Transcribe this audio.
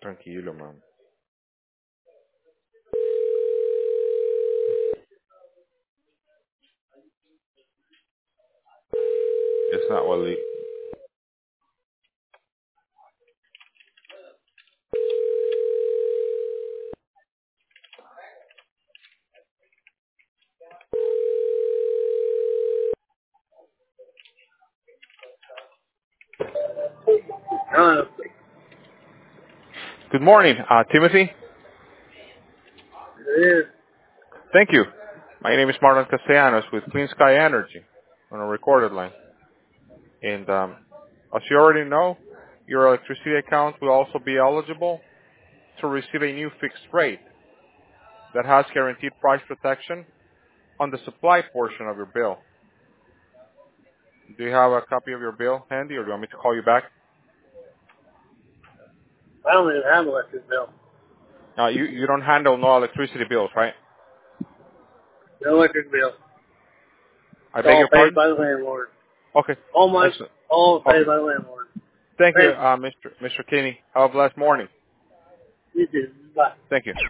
tranquilo, man. It's not what le- Good morning, Timothy. It is. Thank you. My name is Marlon Castellanos with Clean Sky Energy on a recorded line. And as you already know, your electricity account will also be eligible to receive a new fixed rate that has guaranteed price protection on the supply portion of your bill. Do you have a copy of your bill handy, or do you want me to call you back? I don't even have an electric bill. You don't handle no electricity bills, right? No electric bill. I It's beg all your paid pardon? by the landlord. Okay. Excellent. All Okay. paid by the landlord. Thank you, Thanks. Mr. Kinney. Have a blessed morning. You too. Bye. Thank you.